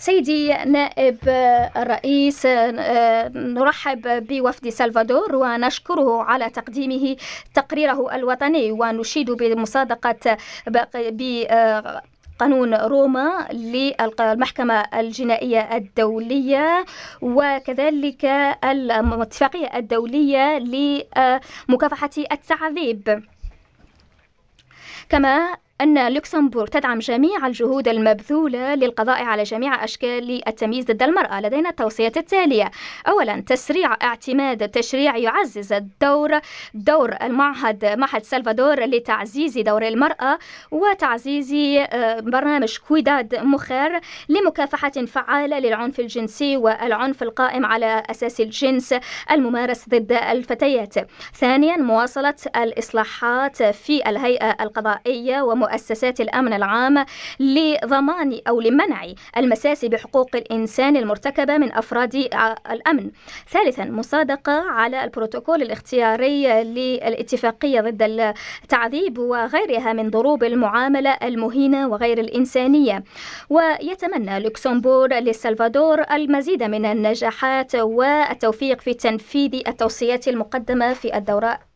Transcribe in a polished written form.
سيدي نائب الرئيس، نرحب بوفد سلفادور ونشكره على تقديمه تقريره الوطني، ونشيد بمصادقة قانون روما للمحكمة الجنائية الدولية، وكذلك الاتفاقية الدولية لمكافحة التعذيب. كما أن لوكسمبورغ تدعم جميع الجهود المبذولة للقضاء على جميع أشكال التمييز ضد المرأة. لدينا التوصيات التالية: أولا، تسريع اعتماد تشريع يعزز دور معهد سلفادور لتعزيز دور المرأة، وتعزيز برنامج كويداد مخير لمكافحة فعالة للعنف الجنسي والعنف القائم على أساس الجنس الممارس ضد الفتيات. ثانيا، مواصلة الإصلاحات في الهيئة القضائية ومؤسسات الأمن العام لضمان أو لمنع المساس بحقوق الإنسان المرتكبة من أفراد الأمن. ثالثا، مصادقة على البروتوكول الاختياري للاتفاقية ضد التعذيب وغيرها من ضروب المعاملة المهينة وغير الإنسانية. ويتمنى لوكسمبورغ للسلفادور المزيد من النجاحات والتوفيق في تنفيذ التوصيات المقدمة في الدورة